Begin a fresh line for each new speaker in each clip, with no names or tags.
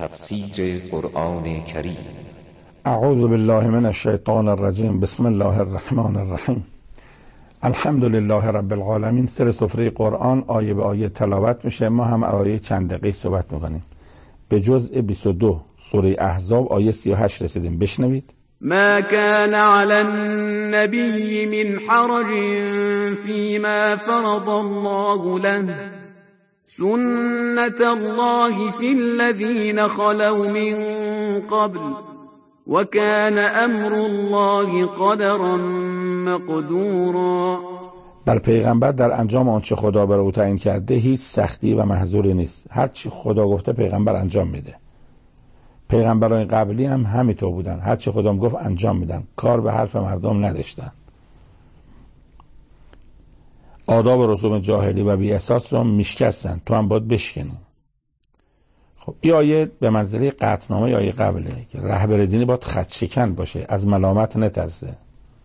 تفسیر قرآن کریم.
اعوذ بالله من الشیطان الرجیم. بسم الله الرحمن الرحیم. الحمد لله رب العالمین. سر سفره قرآن آیه به آیه تلاوت میشه. ما هم آیه چند دقیقه صحبت میکنیم. به جزء 22 سوره احزاب آیه 38 رسیدیم. بشنوید.
ما كان على النبي من حرج فيما فرض الله له سنة الله في الذين خلوا من قبل وكان أمر الله قدرا مقدورا.
بر پیغمبر در انجام آنچه خدا بر او تعیین کرده هیچ سختی و محظوری نیست. هر چی خدا گفته پیغمبر انجام میده. پیغمبران قبلی هم همینطور بودن. هر چی خدا گفت انجام میدن. کار به حرف مردم نداشتن. آداب و رسوم جاهلی و بی اساس رو میشکستن. تو هم باید بشکنی. خب این آیه به منزله قطعنامه آیه قبله که رهبر دینی باید خط شکن باشه، از ملامت نترسه.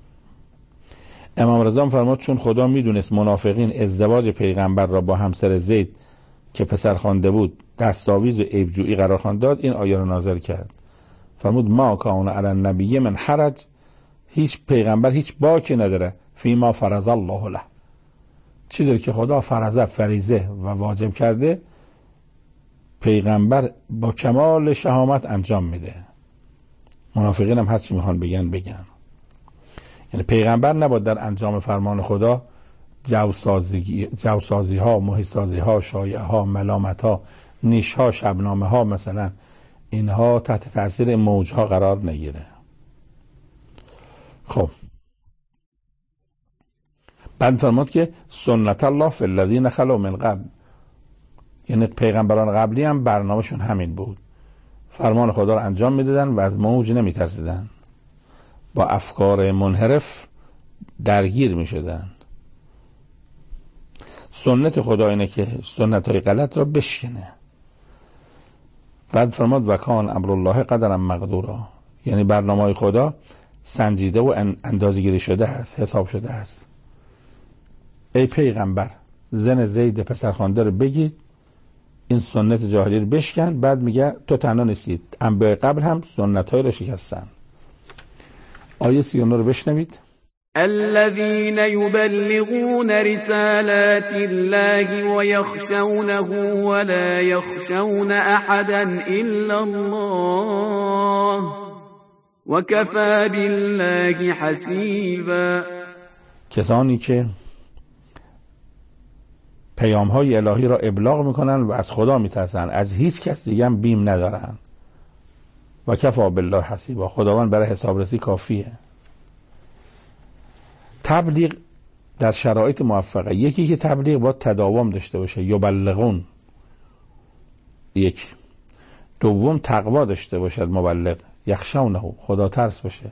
امام رضا فرمود چون خدا میدونست منافقین ازدواج پیغمبر را با همسر زید که پسر خوانده بود دستاویز و عیبجویی قرار خواند داد، این آیه را نازل کرد. فرمود ما کان علی النبی من حرج، هیچ پیغمبر هیچ باکی نداره فیما فرض الله له، چیزی که خدا فریضه و واجب کرده پیغمبر با کمال شهامت انجام میده. منافقین هم هر چی میخوان بگن. یعنی پیغمبر نباید در انجام فرمان خدا جوسازی ها، محیط سازی ها، شایعه ها، ملامت ها، نیش ها، شبنامه ها مثلا اینها تحت تاثیر موج ها قرار نگیره. خب بعد فرمود که سنت الله فی الذین خلوا من قبل، یعنی پیغمبران قبلی هم برنامه‌شون همین بود. فرمان خدا رو انجام میدادن و از موج نمیترسیدن. با افکار منحرف درگیر میشدن. سنت خدا اینه که سنت های غلط را بشکنه. بعد فرمود و کان امر الله قدرا مقدورا، یعنی برنامه های خدا سنجیده و اندازه‌گیری شده است، حساب شده است. ای پیغمبر زن زید پسرخوانده رو بگید، این سنت جاهلی رو بشکن. بعد میگه تو تنها نیستید، انبیاء قبل هم سنت های رو شکستن. آیه 39 رو بشنوید.
الذين يبلغون رسالات الله ويخشونه ولا يخشون احدا الا الله وكفى بالله حسيبا. کسانی که پیام های الهی را ابلاغ میکنن و از خدا میترسن، از هیچ کس دیگه هم بیم ندارن. و کفا بالله حسیبا، خداوند برای حسابرسی کافیه. تبلیغ در شرایط موفقه، یکی که تبلیغ باید تداوم داشته باشه، یبلغون. یک دوم تقوا داشته باشد مبلغ، یخشونه، خدا ترس باشه.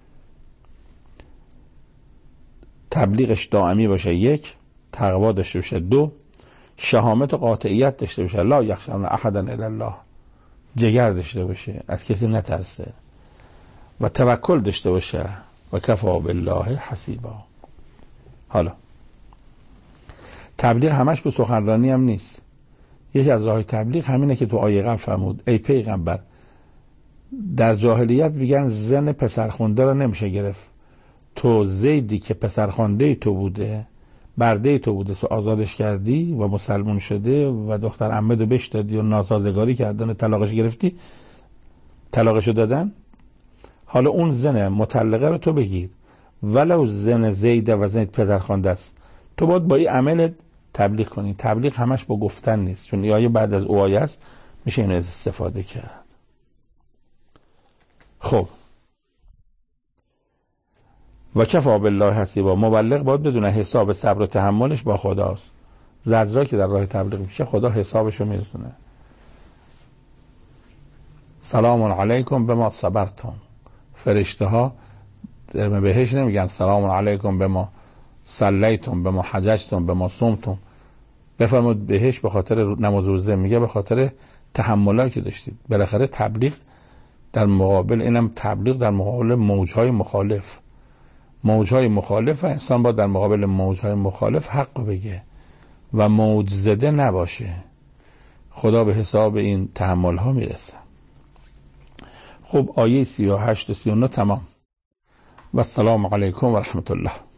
تبلیغش دائمی باشه. یک تقوا داشته باشه. دو شهامت و قاطعیت داشته باشه، لا یخشون احدا الا الله، جگر داشته باشه، از کسی نترسه. و توکل داشته باشه. و کفا بالله حسیبا. حالا تبلیغ همش به سخنرانی هم نیست. یکی از راه تبلیغ همینه که تو آیه قبل فرمود ای پیغمبر، در جاهلیت میگن زن پسرخونده رو نمیشه گرفت. تو زیدی که پسرخوانده تو بوده، برده تو بوده، تو آزادش کردی و مسلمون شده و دختر عمه رو بهش دادی و ناسازگاری کردن و طلاقش گرفتی، طلاقشو دادن. حالا اون زن مطلقه رو تو بگیر، ولو زن زیده و زن پسرخوانده است، تو باید با این عمل تبلیغ کنی. تبلیغ همش با گفتن نیست، چون این آیه بعد از او آیه است، میشه اینو استفاده کرد. خب و کفا بالله حسیبا، مبلغ باید بدونه حساب صبر و تحملش با خداست. زجرا که در راه تبلیغ میشه خدا حسابشو میرسونه. سلام علیکم بما صبرتم، فرشته ها در بهشت نمیگن سلام علیکم بما صلیتم بما حججتم بما صمتم. بفرمود بهشت به خاطر نماز و روزه، میگه به خاطر تحملاتی که داشتید. بالاخره تبلیغ در مقابل، اینم تبلیغ در مقابل موجهای مخالف. موجهای مخالف، انسان باید در مقابل موجهای مخالف حق بگه و موج زده نباشه. خدا به حساب این تحمل ها میرسه. خب آیه 38 و 39 تمام. و السلام علیکم و رحمت الله.